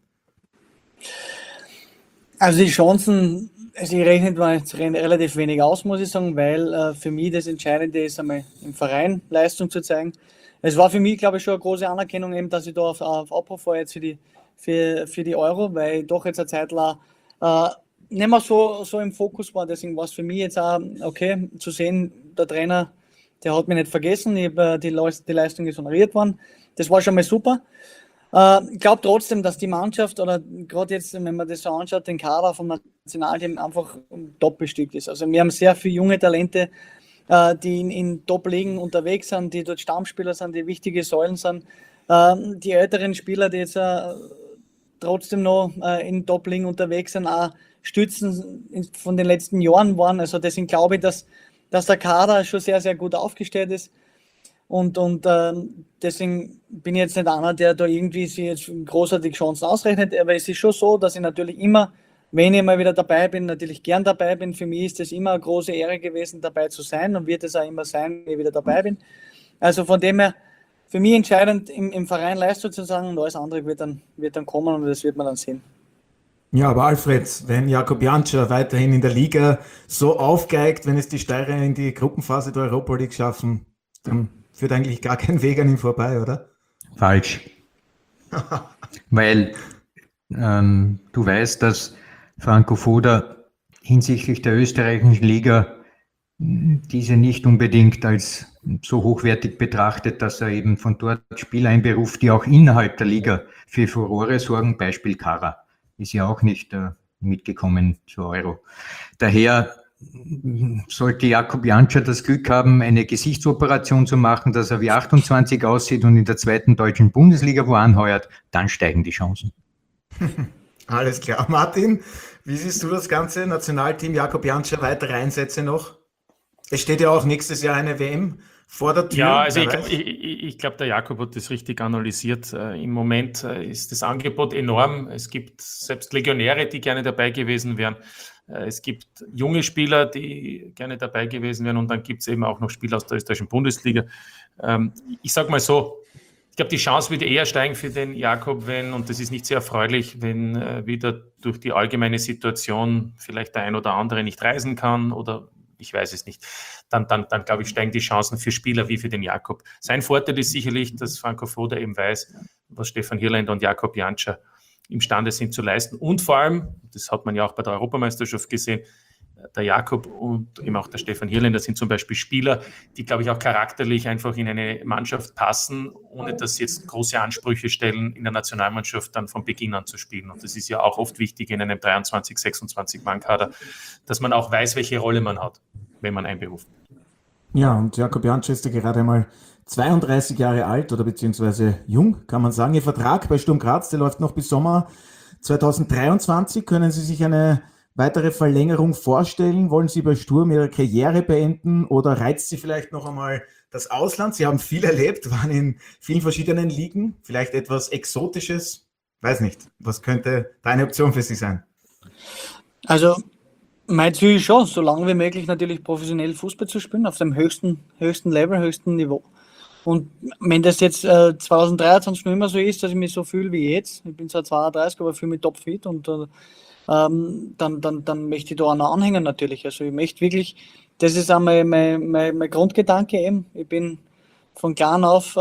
S3: Also die Chancen, ich rechne mal relativ wenig aus, muss ich sagen, weil für mich das Entscheidende ist, einmal im Verein Leistung zu zeigen. Es war für mich, glaube ich, schon eine große Anerkennung, eben, dass ich da auf Abruf war jetzt für die Euro, weil ich doch jetzt eine Zeit lang nicht mehr so im Fokus war. Deswegen war es für mich jetzt auch okay zu sehen, der Trainer, der hat mich nicht vergessen, ich habe die Leistung ist honoriert worden. Das war schon mal super. Ich glaube trotzdem, dass die Mannschaft, oder gerade jetzt, wenn man das so anschaut, den Kader vom Nationalteam einfach top bestückt ist. Also wir haben sehr viele junge Talente, die in Top-Ligen unterwegs sind, die dort Stammspieler sind, die wichtige Säulen sind. Die älteren Spieler, die jetzt trotzdem noch in Top-Ligen unterwegs sind, auch Stützen von den letzten Jahren waren. Also deswegen glaube ich, dass der Kader schon sehr, sehr gut aufgestellt ist. Und deswegen bin ich jetzt nicht einer, der da irgendwie sich jetzt großartig Chancen ausrechnet, aber es ist schon so, dass ich natürlich immer, wenn ich mal wieder dabei bin, natürlich gern dabei bin. Für mich ist es immer eine große Ehre gewesen, dabei zu sein und wird es auch immer sein, wenn ich wieder dabei bin. Also von dem her, für mich entscheidend im Verein Leistung zu sagen und alles andere wird dann kommen und das wird man dann sehen.
S1: Ja, aber Alfred, wenn Jakob Janča weiterhin in der Liga so aufgeigt, wenn es die Steirer in die Gruppenphase der Europa League schaffen, dann führt eigentlich gar kein Weg an ihm vorbei, oder?
S5: Falsch. Weil du weißt, dass Franco Foda hinsichtlich der österreichischen Liga diese nicht unbedingt als so hochwertig betrachtet, dass er eben von dort Spieler einberuft, die auch innerhalb der Liga für Furore sorgen. Beispiel Kara ist ja auch nicht mitgekommen zur Euro. Daher sollte Jakob Janča das Glück haben, eine Gesichtsoperation zu machen, dass er wie 28 aussieht und in der 2. deutschen Bundesliga wo anheuert, dann steigen die Chancen.
S1: Alles klar. Martin, wie siehst du das ganze Nationalteam Jakob Janča, weitere Einsätze noch? Es steht ja auch nächstes Jahr eine WM vor der Tür.
S4: Ja, also ich glaube, der Jakob hat das richtig analysiert. Im Moment ist das Angebot enorm. Es gibt selbst Legionäre, die gerne dabei gewesen wären. Es gibt junge Spieler, die gerne dabei gewesen wären und dann gibt es eben auch noch Spieler aus der österreichischen Bundesliga. Ich sage mal so, ich glaube, die Chance würde eher steigen für den Jakob, und das ist nicht sehr erfreulich, wenn wieder durch die allgemeine Situation vielleicht der ein oder andere nicht reisen kann oder ich weiß es nicht, dann glaube ich, steigen die Chancen für Spieler wie für den Jakob. Sein Vorteil ist sicherlich, dass Franco Foda eben weiß, was Stefan Hirländer und Jakob Janscher imstande sind zu leisten. Und vor allem, das hat man ja auch bei der Europameisterschaft gesehen, der Jakob und eben auch der Stefan Hirländer sind zum Beispiel Spieler, die, glaube ich, auch charakterlich einfach in eine Mannschaft passen, ohne dass sie jetzt große Ansprüche stellen, in der Nationalmannschaft dann von Beginn an zu spielen. Und das ist ja auch oft wichtig in einem 23-, 26-Mann-Kader, dass man auch weiß, welche Rolle man hat, wenn man einberuft.
S1: Ja, und Jakob Janscher ist ja gerade mal 32 Jahre alt oder beziehungsweise jung, kann man sagen. Ihr Vertrag bei Sturm Graz, der läuft noch bis Sommer 2023. Können Sie sich eine weitere Verlängerung vorstellen? Wollen Sie bei Sturm Ihre Karriere beenden oder reizt Sie vielleicht noch einmal das Ausland? Sie haben viel erlebt, waren in vielen verschiedenen Ligen, vielleicht etwas Exotisches? Weiß nicht. Was könnte da eine Option für Sie sein?
S3: Also mein Ziel ist schon, so lange wie möglich natürlich professionell Fußball zu spielen, auf dem höchsten Level, höchsten Niveau. Und wenn das jetzt 2023 noch immer so ist, dass ich mich so fühle wie jetzt, ich bin zwar 32, aber fühle mich topfit und dann möchte ich da auch noch anhängen natürlich. Also ich möchte wirklich, das ist auch mein Grundgedanke eben. Ich bin von klein auf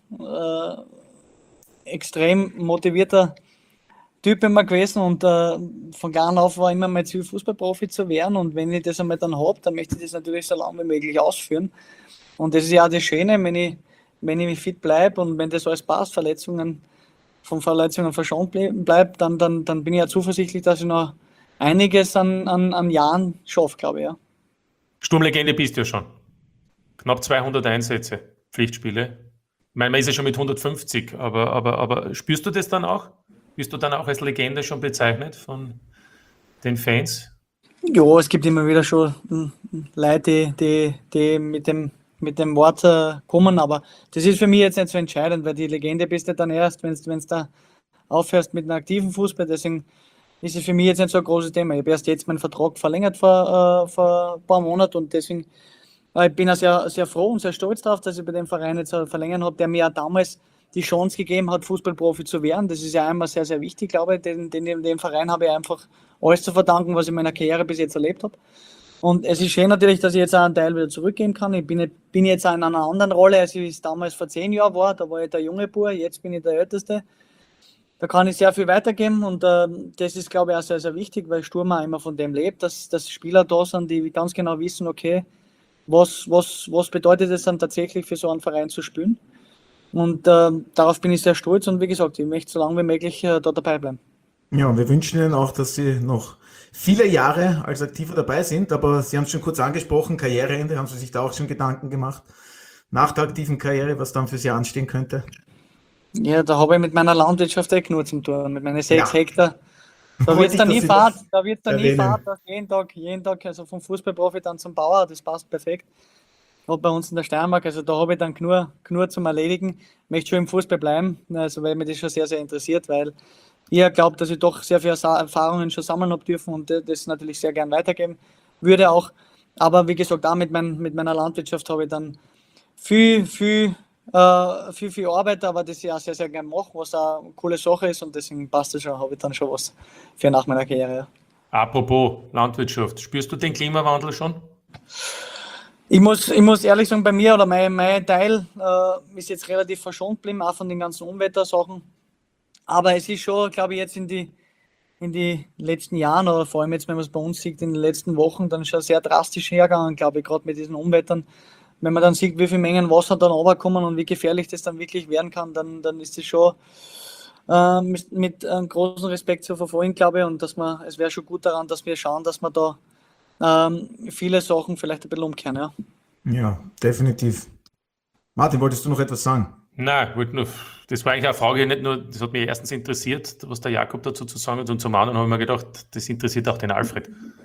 S3: extrem motivierter Typ immer gewesen und von klein auf war immer mein Ziel, Fußballprofi zu werden, und wenn ich das einmal dann habe, dann möchte ich das natürlich so lange wie möglich ausführen. Und das ist ja auch das Schöne, wenn ich mich fit bleibe und wenn das alles passt, von Verletzungen verschont bleibt, dann bin ich ja zuversichtlich, dass ich noch einiges an Jahren schaffe, glaube ich. Ja.
S4: Sturmlegende bist du ja schon. Knapp 200 Einsätze, Pflichtspiele. Ich meine, man ist ja schon mit 150, aber spürst du das dann auch? Bist du dann auch als Legende schon bezeichnet von den Fans?
S3: Ja, es gibt immer wieder schon Leute, die mit dem Wort kommen, aber das ist für mich jetzt nicht so entscheidend, weil die Legende bist du dann erst, wenn du da aufhörst mit einem aktiven Fußball. Deswegen ist es für mich jetzt nicht so ein großes Thema. Ich habe erst jetzt meinen Vertrag verlängert vor ein paar Monaten, und deswegen ich bin auch sehr, sehr froh und sehr stolz darauf, dass ich bei dem Verein jetzt verlängern habe, der mir auch damals die Chance gegeben hat, Fußballprofi zu werden. Das ist ja einmal sehr, sehr wichtig, glaube ich. Dem Verein habe ich einfach alles zu verdanken, was ich in meiner Karriere bis jetzt erlebt habe. Und es ist schön natürlich, dass ich jetzt auch einen Teil wieder zurückgeben kann. Ich bin jetzt auch in einer anderen Rolle, als ich es damals vor 10 Jahren war. Da war ich der junge Bub, jetzt bin ich der Älteste. Da kann ich sehr viel weitergeben, und das ist, glaube ich, auch sehr, sehr wichtig, weil Sturm auch immer von dem lebt, dass Spieler da sind, die ganz genau wissen, okay, was bedeutet es dann tatsächlich für so einen Verein zu spielen. Und darauf bin ich sehr stolz, und wie gesagt, ich möchte so lange wie möglich da dabei bleiben.
S1: Ja, und wir wünschen Ihnen auch, dass Sie noch viele Jahre als Aktiver dabei sind, aber Sie haben es schon kurz angesprochen, Karriereende, haben Sie sich da auch schon Gedanken gemacht, nach der aktiven Karriere, was dann für Sie anstehen könnte?
S3: Ja, da habe ich mit meiner Landwirtschaft nur zum Tun, mit meinen 6 Hektar. Da wird es dann nie Fahrt, dass jeden Tag, also vom Fußballprofi dann zum Bauer, das passt perfekt. Und bei uns in der Steiermark, also da habe ich dann nur zum Erledigen, möchte schon im Fußball bleiben, also weil mich das schon sehr, sehr interessiert, weil ich glaube, dass ich doch sehr viele Erfahrungen schon sammeln habe dürfen und das natürlich sehr gern weitergeben würde auch. Aber wie gesagt, auch mit meiner Landwirtschaft habe ich dann viel Arbeit, aber das ich auch sehr, sehr gern mache, was auch eine coole Sache ist, und deswegen passt das schon, habe ich dann schon was für nach meiner Karriere. Ja.
S4: Apropos Landwirtschaft, spürst du den Klimawandel schon?
S3: Ich muss ehrlich sagen, bei mir oder mein Teil ist jetzt relativ verschont geblieben, auch von den ganzen Unwettersachen. Aber es ist schon, glaube ich, jetzt in die letzten Jahren, oder vor allem jetzt, wenn man es bei uns sieht, in den letzten Wochen, dann schon sehr drastisch hergegangen, glaube ich, gerade mit diesen Unwettern. Wenn man dann sieht, wie viele Mengen Wasser dann runterkommen und wie gefährlich das dann wirklich werden kann, dann ist das schon mit einem großen Respekt zu verfolgen, glaube ich. Und es wäre schon gut daran, dass wir schauen, dass wir da viele Sachen vielleicht ein bisschen umkehren. Ja,
S1: ja, definitiv. Martin, wolltest du noch etwas sagen?
S4: Nein, das war eigentlich eine Frage, nicht nur, das hat mich erstens interessiert, was der Jakob dazu zu sagen hat, und zum anderen habe ich mir gedacht, das interessiert auch den Alfred.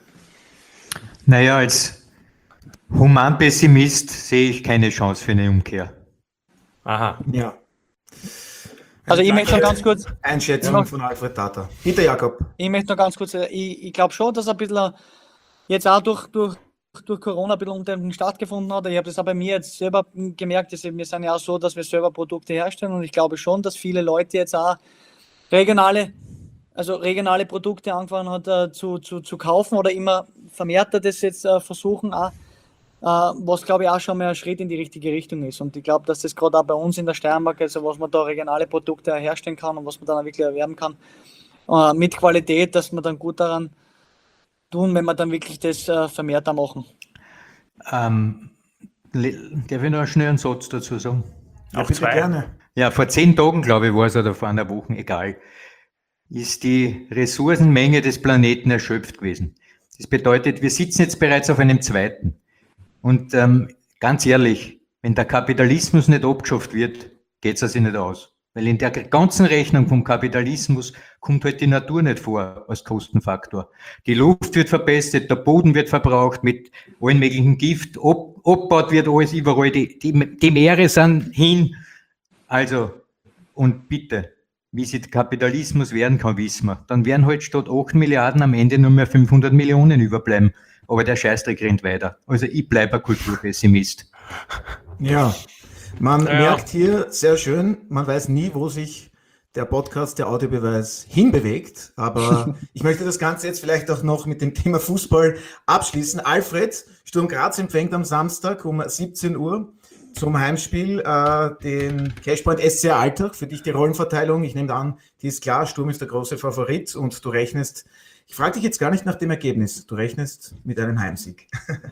S5: Naja, als Humanpessimist sehe ich keine Chance für eine Umkehr.
S4: Aha.
S1: Ja.
S3: Also ich möchte noch ganz kurz...
S1: Einschätzung von Alfred Tata. Bitte, Jakob.
S3: Ich möchte noch ganz kurz... Ich glaube schon, dass ein bisschen jetzt auch durch Corona ein bisschen Umdenken stattgefunden hat. Ich habe das auch bei mir jetzt selber gemerkt, wir sind ja auch so, dass wir selber Produkte herstellen, und ich glaube schon, dass viele Leute jetzt auch regionale Produkte angefangen hat zu kaufen oder immer vermehrter das jetzt versuchen, auch was glaube ich auch schon mal ein Schritt in die richtige Richtung ist. Und ich glaube, dass das gerade auch bei uns in der Steiermark, also was man da regionale Produkte herstellen kann und was man dann auch wirklich erwerben kann, mit Qualität, dass man dann gut daran tun, wenn wir dann wirklich das vermehrter machen.
S5: Darf ich noch einen schnellen Satz dazu sagen?
S1: Ja, bitte gerne.
S5: Ja, vor 10 Tagen, glaube ich, war es, oder vor einer Woche, egal, ist die Ressourcenmenge des Planeten erschöpft gewesen. Das bedeutet, wir sitzen jetzt bereits auf einem zweiten. Und ganz ehrlich, wenn der Kapitalismus nicht abgeschafft wird, geht es sich nicht aus. Weil in der ganzen Rechnung vom Kapitalismus kommt halt die Natur nicht vor als Kostenfaktor. Die Luft wird verbessert, der Boden wird verbraucht mit allen möglichen Gift, abgebaut wird alles überall, die Meere sind hin. Also, und bitte, wie sich der Kapitalismus werden kann, wissen wir. Dann werden halt statt 8 Milliarden am Ende nur mehr 500 Millionen überbleiben. Aber der Scheißdreck rennt weiter. Also ich bleibe ein Kulturpessimist.
S1: Ja, man merkt hier sehr schön, man weiß nie, wo sich der Podcast, der Audiobeweis hinbewegt. Aber ich möchte das Ganze jetzt vielleicht auch noch mit dem Thema Fußball abschließen. Alfred, Sturm Graz empfängt am Samstag um 17 Uhr zum Heimspiel den Cashpoint SCR Alltag. Für dich die Rollenverteilung, ich nehme an, die ist klar, Sturm ist der große Favorit und du rechnest, ich frage dich jetzt gar nicht nach dem Ergebnis, du rechnest mit einem Heimsieg.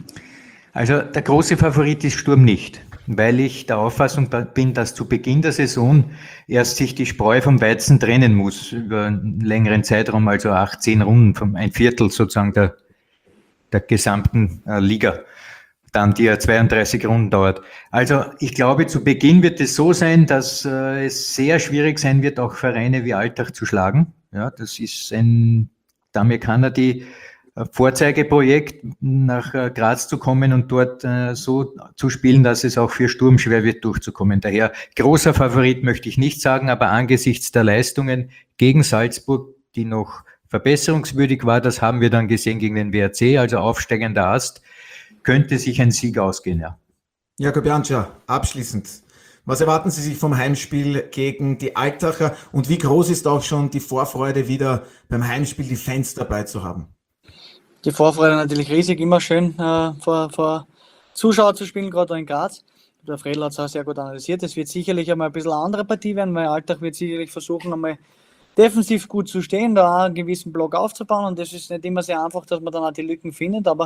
S5: Also der große Favorit ist Sturm nicht, weil ich der Auffassung bin, dass zu Beginn der Saison erst sich die Spreu vom Weizen trennen muss, über einen längeren Zeitraum, also 18 Runden, ein Viertel sozusagen der gesamten Liga, dann die ja 32 Runden dauert. Also ich glaube, zu Beginn wird es so sein, dass es sehr schwierig sein wird, auch Vereine wie Alltag zu schlagen. Ja, das ist ein Amerikaner, Vorzeigeprojekt, nach Graz zu kommen und dort so zu spielen, dass es auch für Sturm schwer wird, durchzukommen. Daher großer Favorit möchte ich nicht sagen, aber angesichts der Leistungen gegen Salzburg, die noch verbesserungswürdig war, das haben wir dann gesehen gegen den WRC, also aufsteigender Ast, könnte sich ein Sieg ausgehen, ja.
S1: Jakob Janča, abschließend. Was erwarten Sie sich vom Heimspiel gegen die Altacher und wie groß ist auch schon die Vorfreude, wieder beim Heimspiel die Fans dabei zu haben?
S3: Die Vorfreude natürlich riesig, immer schön vor Zuschauer zu spielen, gerade in Graz. Der Fredl hat es auch sehr gut analysiert. Es wird sicherlich einmal ein bisschen eine andere Partie werden, weil Alltag wird sicherlich versuchen, einmal defensiv gut zu stehen, da auch einen gewissen Block aufzubauen und das ist nicht immer sehr einfach, dass man dann auch die Lücken findet, aber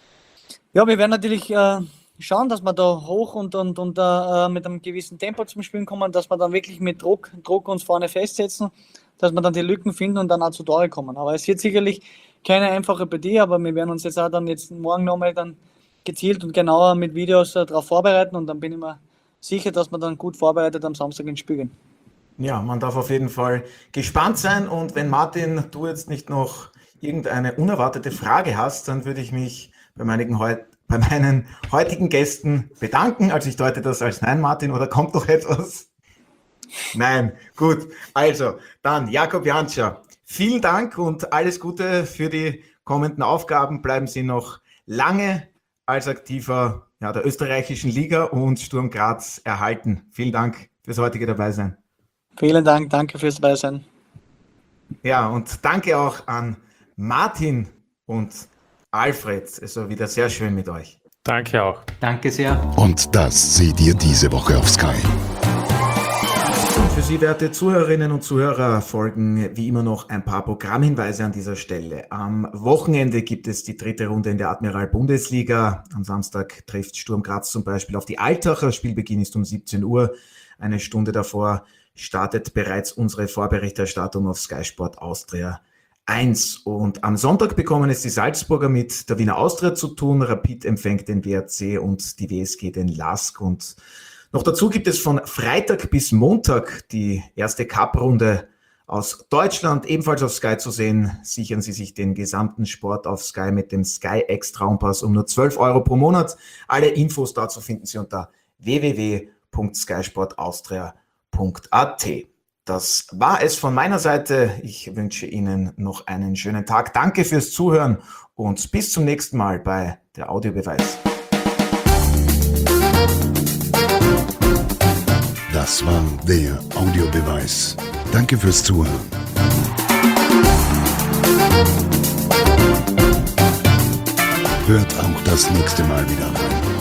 S3: ja, wir werden natürlich schauen, dass wir da hoch und mit einem gewissen Tempo zum Spielen kommen, dass wir dann wirklich mit Druck uns vorne festsetzen, dass wir dann die Lücken finden und dann auch zu Tore kommen. Aber es wird sicherlich keine einfache Partie, aber wir werden uns jetzt auch dann morgen nochmal dann gezielt und genauer mit Videos darauf vorbereiten und dann bin ich mir sicher, dass wir dann gut vorbereitet am Samstag ins Spiel gehen.
S1: Ja, man darf auf jeden Fall gespannt sein und wenn Martin, du jetzt nicht noch irgendeine unerwartete Frage hast, dann würde ich mich bei meinen heutigen Gästen bedanken. Also ich deute das als Nein, Martin, oder kommt noch etwas? Nein, gut. Also, dann Jakob Janča, vielen Dank und alles Gute für die kommenden Aufgaben. Bleiben Sie noch lange als aktiver der österreichischen Liga und Sturm Graz erhalten. Vielen Dank fürs heutige Dabeisein.
S3: Vielen Dank, danke fürs Dabeisein.
S1: Ja, und danke auch an Martin und Alfred. Es war wieder sehr schön mit euch.
S4: Danke auch.
S5: Danke sehr.
S2: Und das seht ihr diese Woche auf Sky.
S1: Für Sie, werte Zuhörerinnen und Zuhörer, folgen wie immer noch ein paar Programmhinweise an dieser Stelle. Am Wochenende gibt es die 3. Runde in der Admiral-Bundesliga. Am Samstag trifft Sturm Graz zum Beispiel auf die Altacher. Spielbeginn ist um 17 Uhr. Eine Stunde davor startet bereits unsere Vorberichterstattung auf Sky Sport Austria 1. Und am Sonntag bekommen es die Salzburger mit der Wiener Austria zu tun. Rapid empfängt den WRC und die WSG den LASK. Und noch dazu gibt es von Freitag bis Montag die erste Cup-Runde aus Deutschland, ebenfalls auf Sky zu sehen. Sichern Sie sich den gesamten Sport auf Sky mit dem Sky X Traumpass um nur 12 € pro Monat. Alle Infos dazu finden Sie unter www.skysportaustria.at. Das war es von meiner Seite. Ich wünsche Ihnen noch einen schönen Tag. Danke fürs Zuhören und bis zum nächsten Mal bei der Audiobeweis.
S2: Das war der Audiobeweis. Danke fürs Zuhören. hört auch das nächste Mal wieder rein.